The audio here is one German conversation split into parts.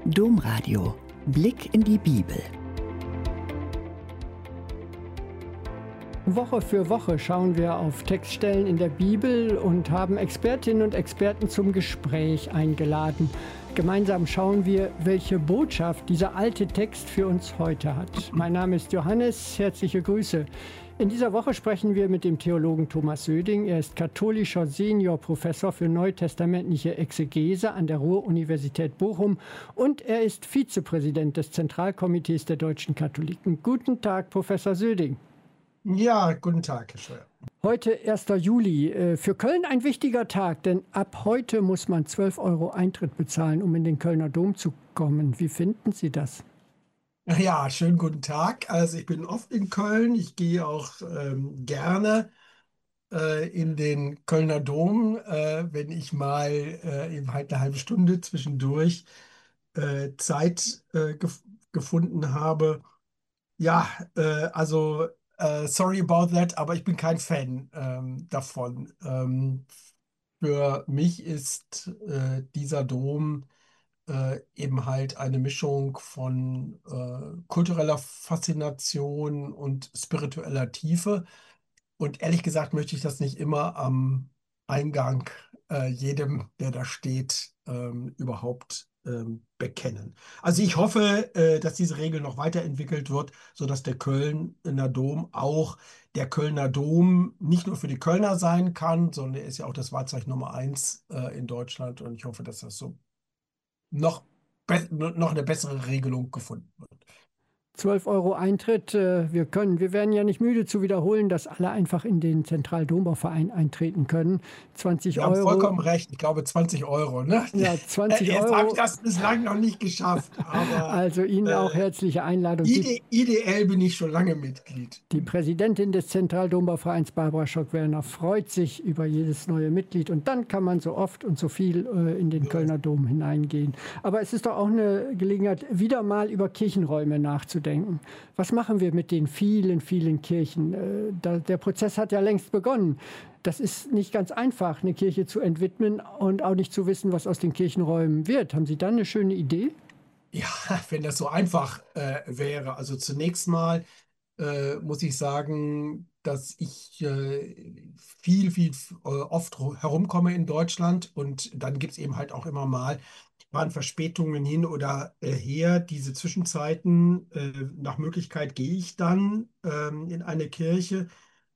Domradio. Blick in die Bibel. Woche für Woche schauen wir auf Textstellen in der Bibel und haben Expertinnen und Experten zum Gespräch eingeladen. Gemeinsam schauen wir, welche Botschaft dieser alte Text für uns heute hat. Mein Name ist Johannes, herzliche Grüße. In dieser Woche sprechen wir mit dem Theologen Thomas Söding. Er ist katholischer Seniorprofessor für neutestamentliche Exegese an der Ruhr-Universität Bochum und er ist Vizepräsident des Zentralkomitees der deutschen Katholiken. Guten Tag, Professor Söding. Ja, guten Tag, Herr Scheuer. Heute 1. Juli. Für Köln ein wichtiger Tag, denn ab heute muss man 12 € Eintritt bezahlen, um in den Kölner Dom zu kommen. Wie finden Sie das? Ja, schönen guten Tag. Also ich bin oft in Köln. Ich gehe auch gerne in den Kölner Dom, wenn ich mal eben halt eine halbe Stunde zwischendurch Zeit gefunden habe. Ja, sorry about that, aber ich bin kein Fan davon. Für mich ist dieser Dom eben halt eine Mischung von kultureller Faszination und spiritueller Tiefe. Und ehrlich gesagt möchte ich das nicht immer am Eingang jedem, der da steht, überhaupt bekennen. Also ich hoffe, dass diese Regel noch weiterentwickelt wird, sodass der Kölner Dom auch der Kölner Dom nicht nur für die Kölner sein kann, sondern er ist ja auch das Wahrzeichen Nummer 1 in Deutschland. Und ich hoffe, dass das so noch eine bessere Regelung gefunden wird. 12 € Eintritt. Wir werden ja nicht müde zu wiederholen, dass alle einfach in den Zentraldombauverein eintreten können. 20 Sie €. haben vollkommen recht. Ich glaube 20 €. Ne? Ja, 20 Jetzt habe ich €. das bislang noch nicht geschafft. Aber, also Ihnen auch herzliche Einladung. Ideell bin ich schon lange Mitglied. Die Präsidentin des Zentraldombauvereins, Barbara Schock-Werner, freut sich über jedes neue Mitglied. Und dann kann man so oft und so viel in den Kölner Dom hineingehen. Aber es ist doch auch eine Gelegenheit, wieder mal über Kirchenräume nachzudenken. Was machen wir mit den vielen, vielen Kirchen? Der Prozess hat ja längst begonnen. Das ist nicht ganz einfach, eine Kirche zu entwidmen und auch nicht zu wissen, was aus den Kirchenräumen wird. Haben Sie da eine schöne Idee? Ja, wenn das so einfach wäre. Also zunächst mal muss ich sagen, dass ich viel oft herumkomme in Deutschland und dann gibt es eben halt auch immer mal waren Verspätungen hin oder her. Diese Zwischenzeiten, nach Möglichkeit gehe ich dann in eine Kirche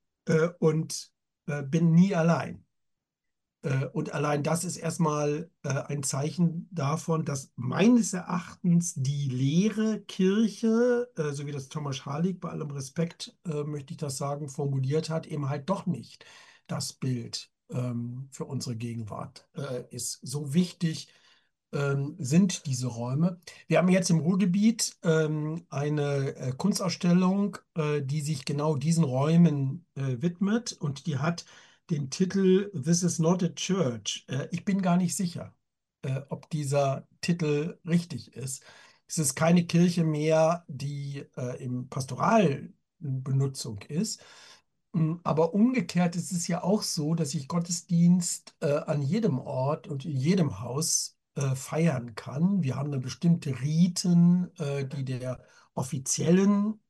und bin nie allein. Und allein das ist erstmal ein Zeichen davon, dass meines Erachtens die leere Kirche, so wie das Thomas Harlig, bei allem Respekt möchte ich das sagen, formuliert hat, eben halt doch nicht das Bild für unsere Gegenwart ist. So wichtig sind diese Räume. Wir haben jetzt im Ruhrgebiet eine Kunstausstellung, die sich genau diesen Räumen widmet und die hat den Titel This is not a church. Ich bin gar nicht sicher, ob dieser Titel richtig ist. Es ist keine Kirche mehr, die im pastoralen Benutzung ist. Aber umgekehrt ist es ja auch so, dass ich Gottesdienst an jedem Ort und in jedem Haus feiern kann. Wir haben dann bestimmte Riten, die der offiziellen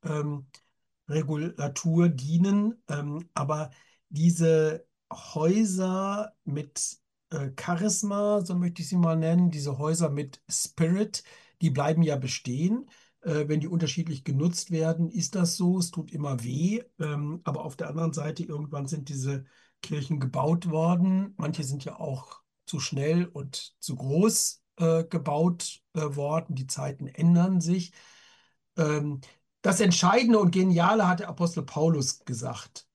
Regulatur dienen. Aber diese Häuser mit Charisma, so möchte ich sie mal nennen, diese Häuser mit Spirit, die bleiben ja bestehen. Wenn die unterschiedlich genutzt werden, ist das so. Es tut immer weh. Aber auf der anderen Seite, irgendwann sind diese Kirchen gebaut worden. Manche sind ja auch zu schnell und zu groß gebaut worden. Die Zeiten ändern sich. Das Entscheidende und Geniale hat der Apostel Paulus gesagt.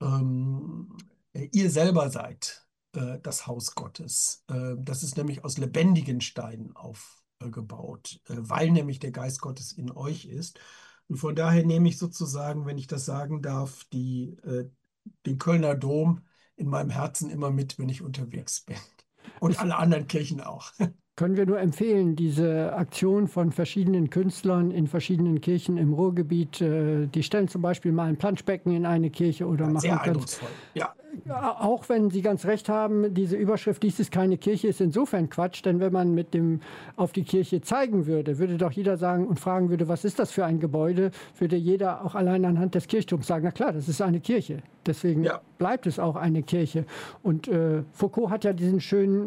Ihr selber seid das Haus Gottes. Das ist nämlich aus lebendigen Steinen aufgebaut, weil nämlich der Geist Gottes in euch ist. Und von daher nehme ich sozusagen, wenn ich das sagen darf, den Kölner Dom in meinem Herzen immer mit, wenn ich unterwegs bin. Und alle anderen Kirchen auch. Können wir nur empfehlen, diese Aktion von verschiedenen Künstlern in verschiedenen Kirchen im Ruhrgebiet. Die stellen zum Beispiel mal ein Planschbecken in eine Kirche oder machen sehr eindrucksvoll. Ja. Auch wenn Sie ganz recht haben, diese Überschrift, dies ist keine Kirche, ist insofern Quatsch, denn wenn man mit dem auf die Kirche zeigen würde, würde doch jeder sagen und fragen würde, was ist das für ein Gebäude, würde jeder auch allein anhand des Kirchturms sagen, na klar, das ist eine Kirche. Deswegen Ja, bleibt es auch eine Kirche. Und Foucault hat ja diese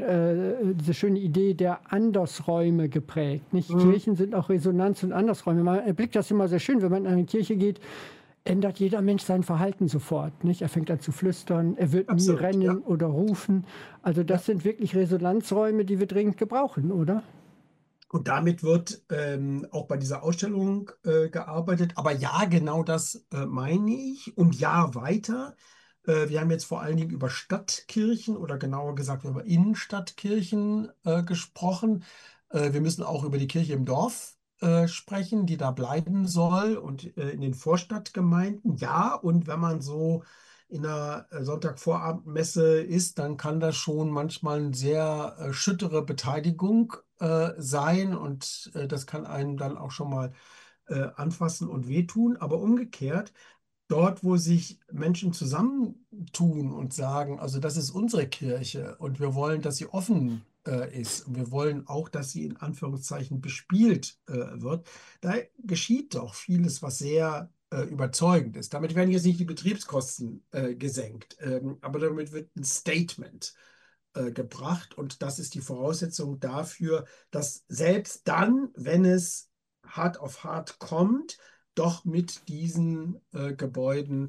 schöne Idee der Andersräume geprägt. Nicht? Kirchen sind auch Resonanz- und Andersräume. Man erblickt das immer sehr schön, wenn man in eine Kirche geht, ändert jeder Mensch sein Verhalten sofort. Nicht? Er fängt an zu flüstern, er wird nie absolut. Ja. rennen oder rufen. Also das sind wirklich Resonanzräume, die wir dringend gebrauchen, oder? Und damit wird auch bei dieser Ausstellung gearbeitet. Aber ja, genau das meine ich. Und ja, weiter. Wir haben jetzt vor allen Dingen über Stadtkirchen oder genauer gesagt über Innenstadtkirchen gesprochen. Wir müssen auch über die Kirche im Dorf sprechen, die da bleiben soll und in den Vorstadtgemeinden. Ja, und wenn man so in einer Sonntagvorabendmesse ist, dann kann das schon manchmal eine sehr schüttere Beteiligung sein und das kann einen dann auch schon mal anfassen und wehtun. Aber umgekehrt, dort, wo sich Menschen zusammentun und sagen, also das ist unsere Kirche und wir wollen, dass sie offen ist und wir wollen auch, dass sie in Anführungszeichen bespielt wird, da geschieht doch vieles, was sehr überzeugend ist. Damit werden jetzt nicht die Betriebskosten gesenkt, aber damit wird ein Statement gebracht und das ist die Voraussetzung dafür, dass selbst dann, wenn es hart auf hart kommt, doch mit diesen Gebäuden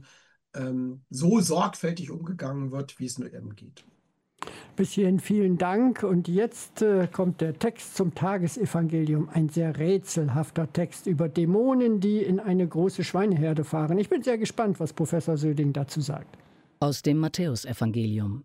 so sorgfältig umgegangen wird, wie es nur eben geht. Bis hierhin vielen Dank. Und jetzt kommt der Text zum Tagesevangelium. Ein sehr rätselhafter Text über Dämonen, die in eine große Schweineherde fahren. Ich bin sehr gespannt, was Professor Söding dazu sagt. Aus dem Matthäusevangelium.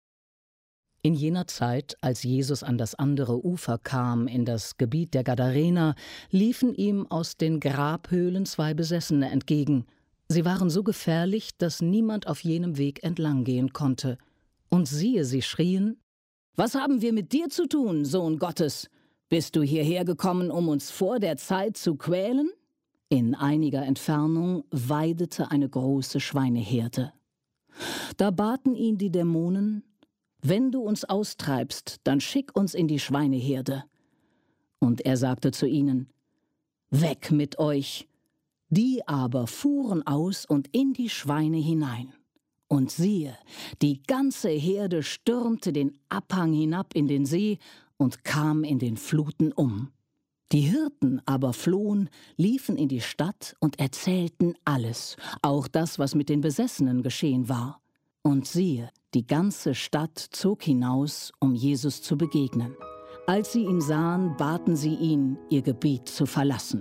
In jener Zeit, als Jesus an das andere Ufer kam, in das Gebiet der Gadarener, liefen ihm aus den Grabhöhlen 2 Besessene entgegen. Sie waren so gefährlich, dass niemand auf jenem Weg entlang gehen konnte. Und siehe, sie schrien: Was haben wir mit dir zu tun, Sohn Gottes? Bist du hierher gekommen, um uns vor der Zeit zu quälen? In einiger Entfernung weidete eine große Schweineherde. Da baten ihn die Dämonen: Wenn du uns austreibst, dann schick uns in die Schweineherde. Und er sagte zu ihnen: Weg mit euch! Die aber fuhren aus und in die Schweine hinein. Und siehe, die ganze Herde stürmte den Abhang hinab in den See und kam in den Fluten um. Die Hirten aber flohen, liefen in die Stadt und erzählten alles, auch das, was mit den Besessenen geschehen war. Und siehe, die ganze Stadt zog hinaus, um Jesus zu begegnen. Als sie ihn sahen, baten sie ihn, ihr Gebiet zu verlassen.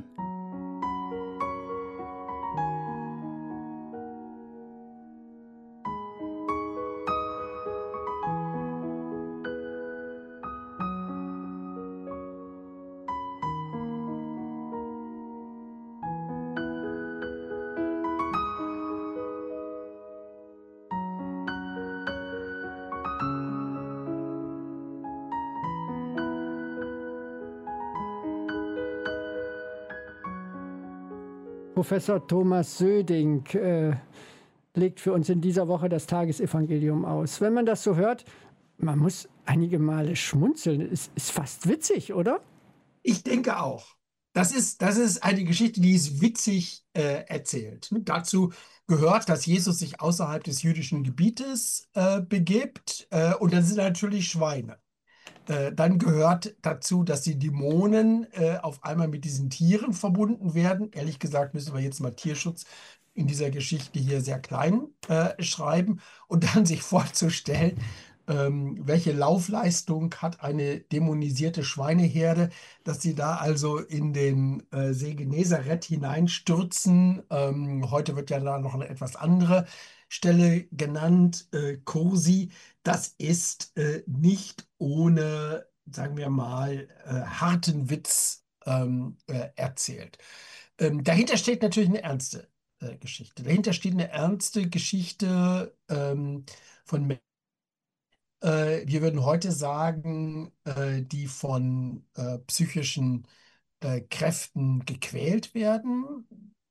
Professor Thomas Söding legt für uns in dieser Woche das Tagesevangelium aus. Wenn man das so hört, man muss einige Male schmunzeln. Es ist fast witzig, oder? Ich denke auch. Das ist eine Geschichte, die ist witzig erzählt. Dazu gehört, dass Jesus sich außerhalb des jüdischen Gebietes begibt und dann sind natürlich Schweine. Dann gehört dazu, dass die Dämonen auf einmal mit diesen Tieren verbunden werden. Ehrlich gesagt müssen wir jetzt mal Tierschutz in dieser Geschichte hier sehr klein schreiben und dann sich vorzustellen, welche Laufleistung hat eine dämonisierte Schweineherde, dass sie da also in den See Genezareth hineinstürzen. Heute wird ja da noch eine etwas andere Stelle genannt, Kursi. Das ist nicht ohne, sagen wir mal, harten Witz erzählt. Dahinter steht natürlich eine ernste Geschichte. Dahinter steht eine ernste Geschichte von Menschen, wir würden heute sagen, die von psychischen Kräften gequält werden.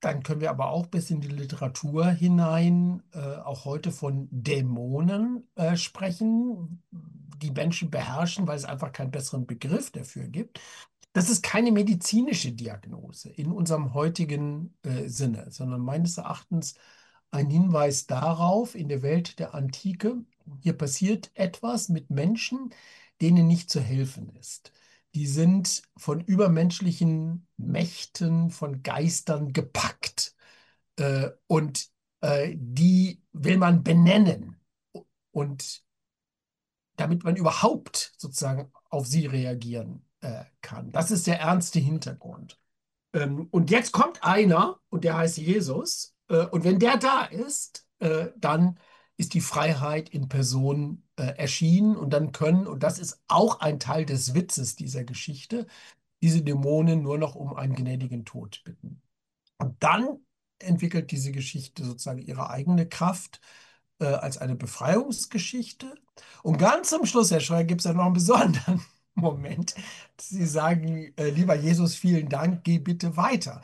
Dann können wir aber auch bis in die Literatur hinein auch heute von Dämonen sprechen, die Menschen beherrschen, weil es einfach keinen besseren Begriff dafür gibt. Das ist keine medizinische Diagnose in unserem heutigen Sinne, sondern meines Erachtens ein Hinweis darauf, in der Welt der Antike, hier passiert etwas mit Menschen, denen nicht zu helfen ist. Die sind von übermenschlichen Mächten, von Geistern gepackt. Und die will man benennen. Und damit man überhaupt sozusagen auf sie reagieren kann. Das ist der ernste Hintergrund. Und jetzt kommt einer, und der heißt Jesus. Und wenn der da ist, dann ist die Freiheit in Person erschienen. Und dann können, und das ist auch ein Teil des Witzes dieser Geschichte, diese Dämonen nur noch um einen gnädigen Tod bitten. Und dann entwickelt diese Geschichte sozusagen ihre eigene Kraft als eine Befreiungsgeschichte. Und ganz zum Schluss, Herr Schreier, gibt es dann noch einen besonderen Moment. Sie sagen, lieber Jesus, vielen Dank, geh bitte weiter.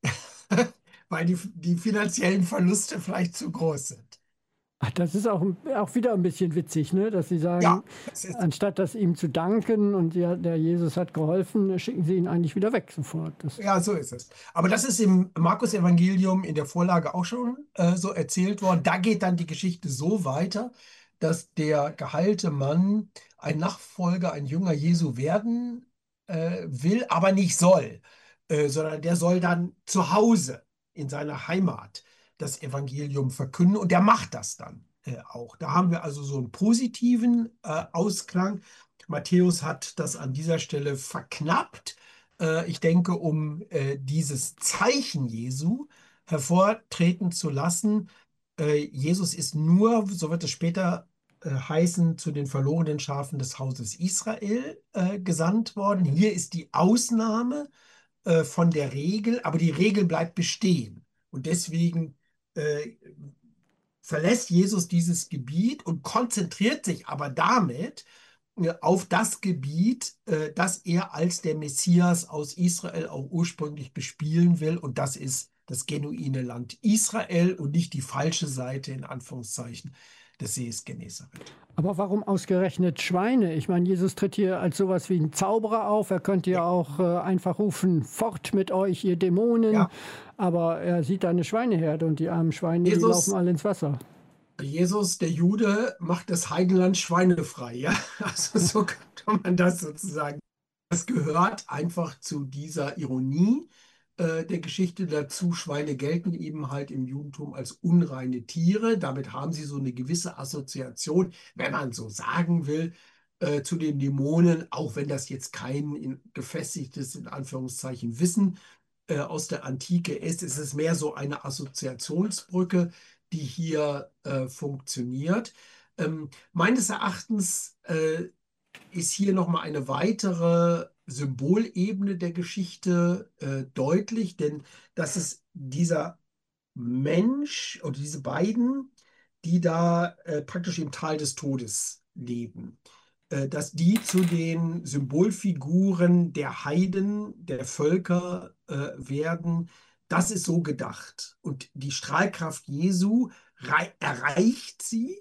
Weil die finanziellen Verluste vielleicht zu groß sind. Ach, das ist auch wieder ein bisschen witzig, ne? Dass Sie sagen, Ja, anstatt das ihm zu danken und der Jesus hat geholfen, schicken Sie ihn eigentlich wieder weg sofort. Ja, so ist es. Aber das ist im Markus-Evangelium in der Vorlage auch schon so erzählt worden. Da geht dann die Geschichte so weiter, dass der geheilte Mann ein Nachfolger, ein Jünger Jesu werden will, aber nicht soll, sondern der soll dann zu Hause in seiner Heimat das Evangelium verkünden und der macht das dann auch. Da haben wir also so einen positiven Ausklang. Matthäus hat das an dieser Stelle verknappt. Ich denke, um dieses Zeichen Jesu hervortreten zu lassen. Jesus ist nur, so wird es später heißen, zu den verlorenen Schafen des Hauses Israel gesandt worden. Hier ist die Ausnahme von der Regel, aber die Regel bleibt bestehen. Und deswegen verlässt Jesus dieses Gebiet und konzentriert sich aber damit auf das Gebiet, das er als der Messias aus Israel auch ursprünglich bespielen will. Und das ist das genuine Land Israel und nicht die falsche Seite, in Anführungszeichen, des Sees Genezareth. Aber warum ausgerechnet Schweine? Ich meine, Jesus tritt hier als sowas wie ein Zauberer auf. Er könnte ja auch einfach rufen, fort mit euch, ihr Dämonen. Ja. Aber er sieht da eine Schweineherde und die armen Schweine, die laufen alle ins Wasser. Jesus, der Jude, macht das Heidenland schweinefrei. Ja? Also so kann man das sozusagen. Das gehört einfach zu dieser Ironie der Geschichte dazu. Schweine gelten eben halt im Judentum als unreine Tiere. Damit haben sie so eine gewisse Assoziation, wenn man so sagen will, zu den Dämonen, auch wenn das jetzt kein gefestigtes, in Anführungszeichen, Wissen aus der Antike ist. Es ist mehr so eine Assoziationsbrücke, die hier funktioniert. Meines Erachtens ist hier nochmal eine weitere Symbolebene der Geschichte deutlich, denn das ist dieser Mensch oder diese beiden, die da praktisch im Tal des Todes leben, dass die zu den Symbolfiguren der Heiden, der Völker werden. Das ist so gedacht. Und die Strahlkraft Jesu erreicht sie,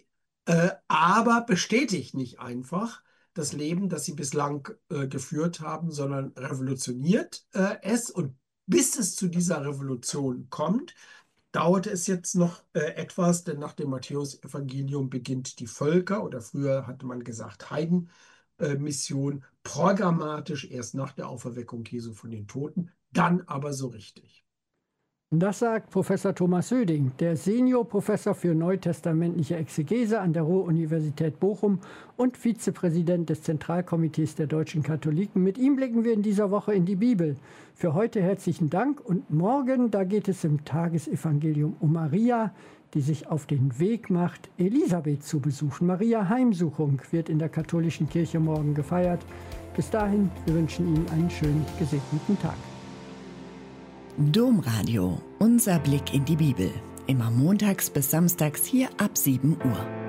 aber bestätigt nicht einfach das Leben, das sie bislang geführt haben, sondern revolutioniert es. Und bis es zu dieser Revolution kommt, dauert es jetzt noch etwas, denn nach dem Matthäus-Evangelium beginnt die Völker, oder früher hatte man gesagt Heidenmission, programmatisch erst nach der Auferweckung Jesu von den Toten, dann aber so richtig. Das sagt Professor Thomas Söding, der Seniorprofessor für neutestamentliche Exegese an der Ruhr-Universität Bochum und Vizepräsident des Zentralkomitees der deutschen Katholiken. Mit ihm blicken wir in dieser Woche in die Bibel. Für heute herzlichen Dank und morgen, da geht es im Tagesevangelium um Maria, die sich auf den Weg macht, Elisabeth zu besuchen. Maria Heimsuchung wird in der katholischen Kirche morgen gefeiert. Bis dahin, wir wünschen Ihnen einen schönen, gesegneten Tag. Domradio, unser Blick in die Bibel. Immer montags bis samstags hier ab 7 Uhr.